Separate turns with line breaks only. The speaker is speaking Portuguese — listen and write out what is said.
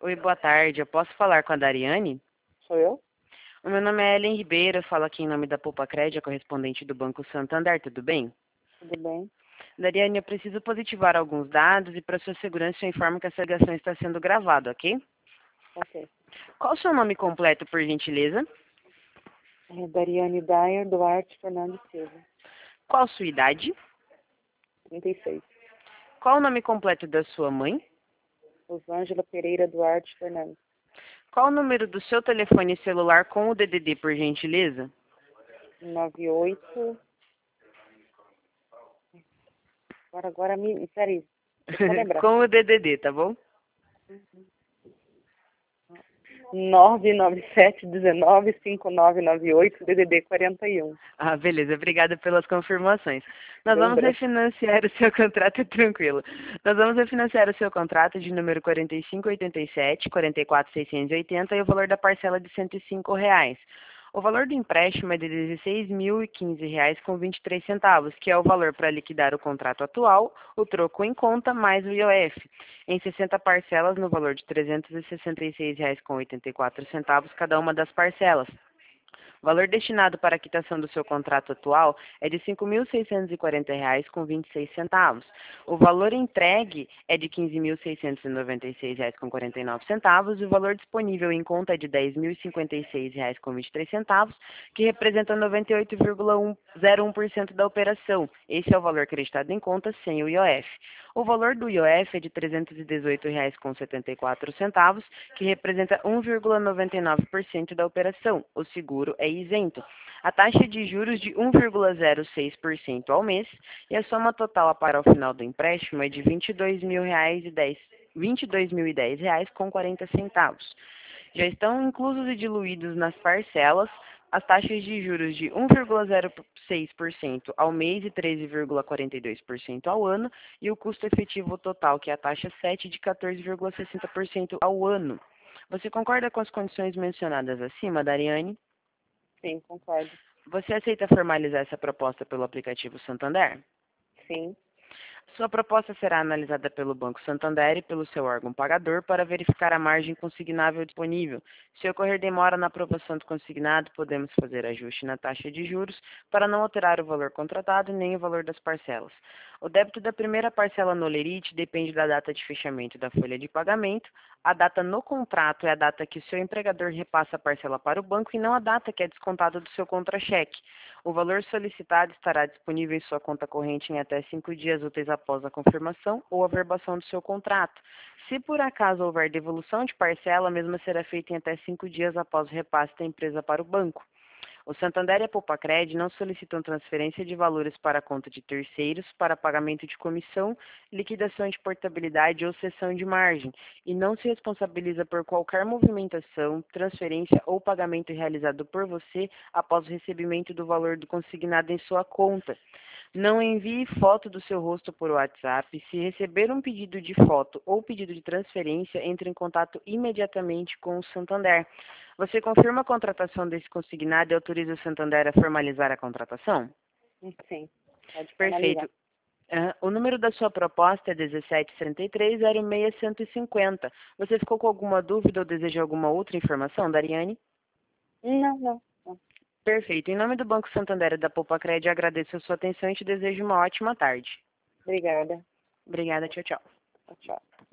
Oi, boa tarde. Eu posso falar com a Dariane?
Sou eu?
O meu nome é Ellen Ribeiro, eu falo aqui em nome da Poupa Crédito, correspondente do Banco Santander, tudo bem?
Tudo bem?
Dariane, eu preciso positivar alguns dados e para sua segurança eu informo que essa ligação está sendo gravada, ok?
Ok.
Qual o seu nome completo, por gentileza?
Dariane Dyer Duarte Fernandes Silva,
Qual sua idade?
36.
Qual o nome completo da sua mãe?
Rosângela Pereira Duarte Fernandes.
Qual o número do seu telefone celular com o DDD, por gentileza?
98. Agora me. Peraí. Deixa eu lembrar.
Com o DDD, tá bom?
997-19-5998, DDD 41.
Ah, beleza. Obrigada pelas confirmações. Nós vamos
Lembra?
refinanciar o seu contrato, tranquilo. Nós vamos refinanciar o seu contrato de número 4587, 44.680 e o valor da parcela de R$ 105. O valor do empréstimo é de R$ 16.015 com 23 centavos, que é o valor para liquidar o contrato atual, o troco em conta mais o IOF, em 60 parcelas no valor de R$ 366 com 84 centavos cada uma das parcelas. O valor destinado para a quitação do seu contrato atual é de R$ 5.640 com 26 centavos. O valor entregue é de R$ 15.696 com 49 centavos e o valor disponível em conta é de R$ 10.056 com 23 centavos, que representa 98,01% da operação. Esse é o valor acreditado em conta sem o IOF. O valor do IOF é de R$ 318 com 74 centavos, que representa 1,99% da operação. O seguro é isento. A taxa de juros de 1,06% ao mês e a soma total a pagar ao final do empréstimo é de R$ 22.010 com 40 centavos. Já estão inclusos e diluídos nas parcelas as taxas de juros de 1,06% ao mês e 13,42% ao ano e o custo efetivo total, que é a taxa 7, de 14,60% ao ano. Você concorda com as condições mencionadas acima, Dariane?
Sim, concordo.
Você aceita formalizar essa proposta pelo aplicativo Santander?
Sim.
Sua proposta será analisada pelo Banco Santander e pelo seu órgão pagador para verificar a margem consignável disponível. Se ocorrer demora na aprovação do consignado, podemos fazer ajuste na taxa de juros para não alterar o valor contratado nem o valor das parcelas. O débito da primeira parcela no Lerite depende da data de fechamento da folha de pagamento. A data no contrato é a data que o seu empregador repassa a parcela para o banco e não a data que é descontada do seu contra-cheque. O valor solicitado estará disponível em sua conta corrente em até 5 dias úteis após a confirmação ou averbação do seu contrato. Se por acaso houver devolução de parcela, a mesma será feita em até 5 dias após o repasse da empresa para o banco. O Santander e a Poupa-Cred não solicitam transferência de valores para a conta de terceiros para pagamento de comissão, liquidação de portabilidade ou cessão de margem e não se responsabiliza por qualquer movimentação, transferência ou pagamento realizado por você após o recebimento do valor do consignado em sua conta. Não envie foto do seu rosto por WhatsApp. Se receber um pedido de foto ou pedido de transferência, entre em contato imediatamente com o Santander. Você confirma a contratação desse consignado e autoriza o Santander a formalizar a contratação?
Sim. Pode formalizar.
Perfeito. O número da sua proposta é 1763-06-150. Você ficou com alguma dúvida ou deseja alguma outra informação, Dariane?
Não.
Perfeito. Em nome do Banco Santander e da Poupa-Cred, agradeço a sua atenção e te desejo uma ótima tarde.
Obrigada.
Obrigada, tchau, tchau.
Tchau.